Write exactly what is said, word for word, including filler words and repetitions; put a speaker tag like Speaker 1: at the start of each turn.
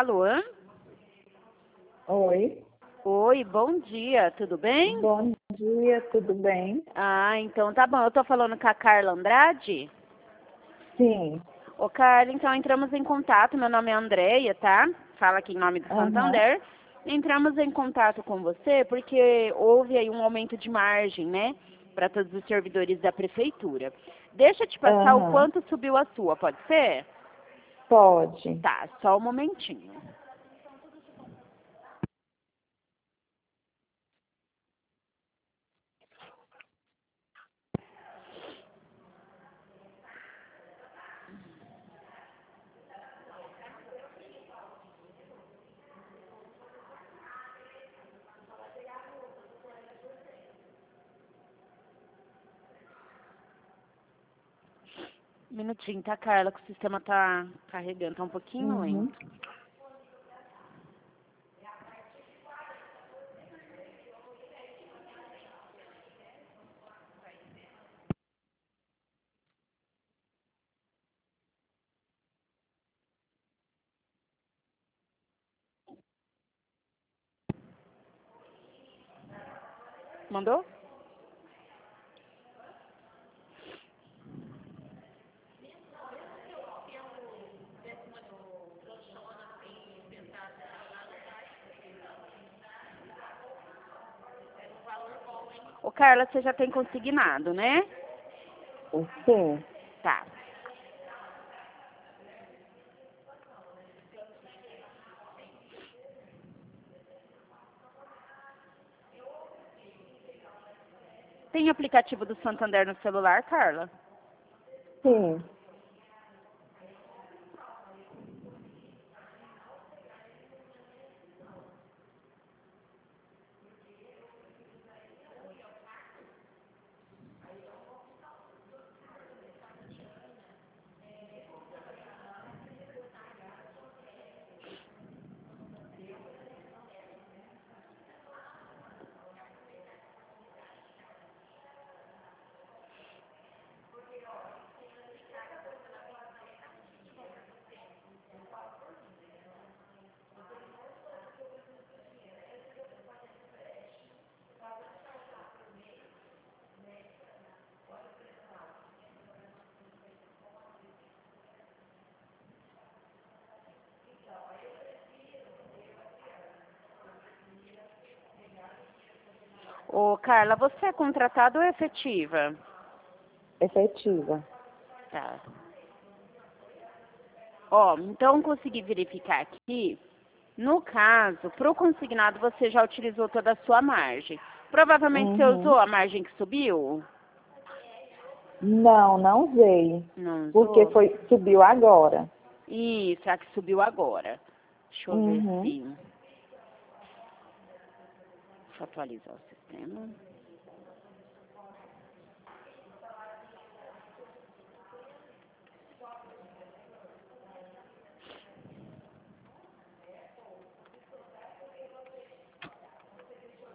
Speaker 1: Alô?
Speaker 2: Oi.
Speaker 1: Oi, bom dia, tudo bem?
Speaker 2: Bom dia, tudo bem?
Speaker 1: Ah, então tá bom. Eu tô falando com a Carla Andrade?
Speaker 2: Sim.
Speaker 1: Ô, Carla, então entramos em contato. Meu nome é Andréia, tá? Fala aqui em nome do
Speaker 2: Aham.
Speaker 1: Santander. Entramos em contato com você porque houve aí um aumento de margem, né? Para todos os servidores da prefeitura. Deixa eu te passar o
Speaker 2: Aham.
Speaker 1: quanto subiu a sua, pode ser?
Speaker 2: Pode.
Speaker 1: Tá, só um momentinho. Um minutinho, tá, Carla? Que o sistema tá carregando, tá um pouquinho
Speaker 2: Uhum.
Speaker 1: lento. Mandou? Ô, Carla, você já tem consignado, né?
Speaker 2: Sim.
Speaker 1: Tá. Tem aplicativo do Santander no celular, Carla?
Speaker 2: Sim.
Speaker 1: Ô, Carla, você é contratada ou efetiva?
Speaker 2: Efetiva.
Speaker 1: Tá. Ó, então consegui verificar aqui. No caso, para o consignado, você já utilizou toda a sua margem. Provavelmente você
Speaker 2: Uhum.
Speaker 1: usou a margem que subiu?
Speaker 2: Não, não veio.
Speaker 1: Não
Speaker 2: Porque
Speaker 1: usou?
Speaker 2: foi, subiu agora.
Speaker 1: Isso, é a que subiu agora. Deixa eu ver
Speaker 2: Uhum.
Speaker 1: se... Deixa eu atualizar o sistema.